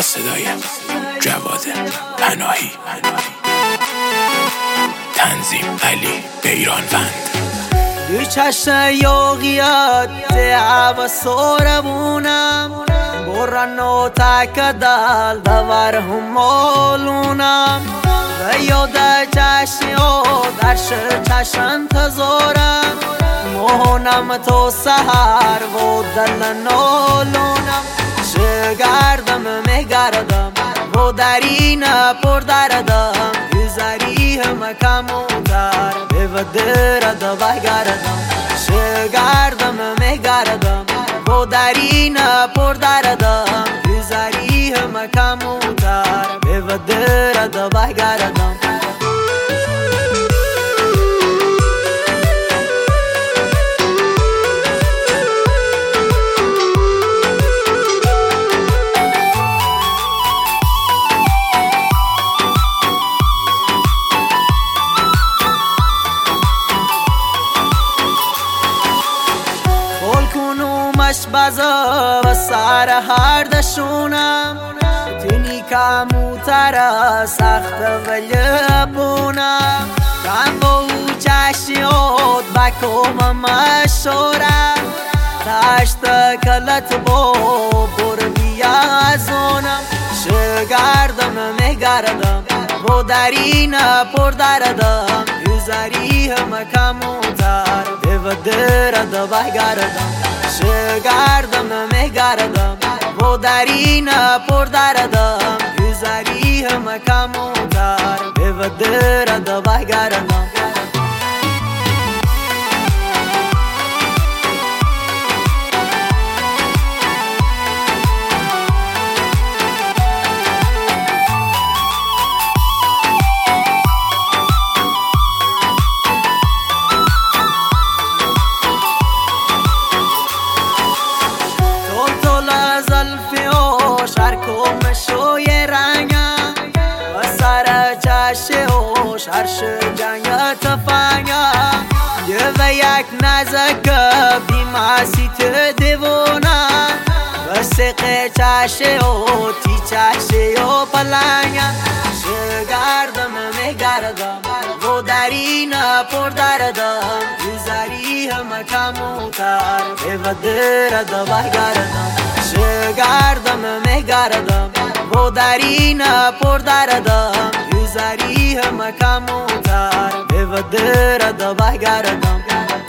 صدای جواد پناهی، تنظیم علی بیرانوند. دو چشم یوغیات دعوا سوربونم برن و تکدل دور همالونم و یاد چشم در چشم تزارم مهنم تو سهر و دل نالونم شگردم میگردم و درین پر دردم گذری مکموتر به درد بگردم شگردم میگردم و درین پر دردم گذری مکموتر به درد بگردم. مش بزا و سر هر دشونم تینی کموتر سخت ولی بونم کم با او چشیات بکوم مشورم تشت کلت با بر بیازونم شگردم میگردم و درین پر دردم گذری مکموتر به درد بگردم شگردم میگردم و درین پر دردم گذری مکموتر به درد بگردم. شرکم شوی رنگم و سر چشه و شرش جنگ تفنگم یه و یک نزک بیماسی تو دیوانم و سق چشه و تی چشه و پلنگم شگردم میگردم و درین پر دردم گذری مکموتر به درد بگردم شگردم میگردم و درین پر دردم گذری مکموتر به درد بگردم.